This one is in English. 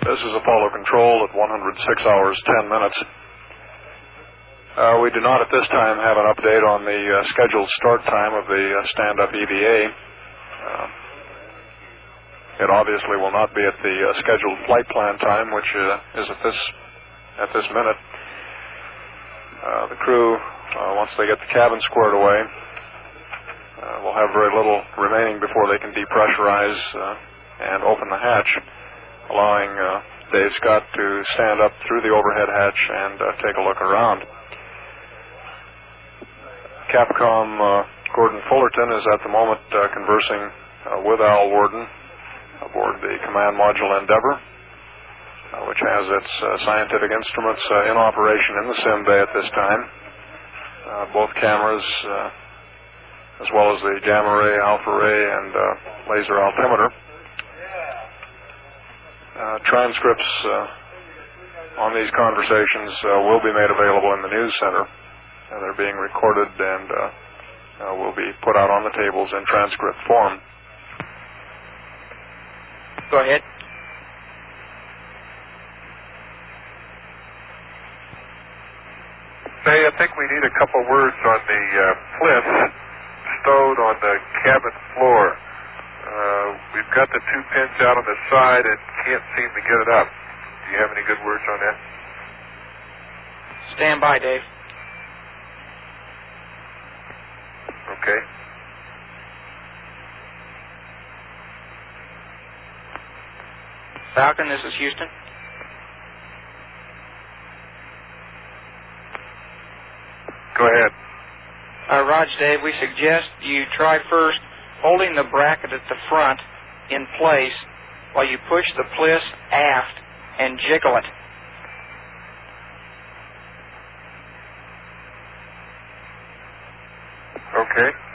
This is Apollo Control at 106 hours, 10 minutes. We do not at this time have an update on the scheduled start time of the stand-up EVA. It obviously will not be at the scheduled flight plan time, which is at this minute. The crew, once they get the cabin squared away, will have very little remaining before they can depressurize and open the hatch, allowing Dave Scott to stand up through the overhead hatch and take a look around. Capcom Gordon Fullerton is at the moment conversing with Al Worden aboard the command module Endeavour, which has its scientific instruments in operation in the sim bay at this time. Both cameras, as well as the gamma ray, alpha ray, and laser altimeter. Transcripts on these conversations will be made available in the news center. They're being recorded and will be put out on the tables in transcript form. Go ahead. Say, I think we need a couple words on the plinth stowed on the cabin floor. We've got the 2 pins out on the side and can't seem to get it up. Do you have any good words on that? Stand by, Dave. Okay. Falcon, this is Houston. Go ahead. Raj, Dave, we suggest you try first holding the bracket at the front in place while you push the plis aft and jiggle it. Okay.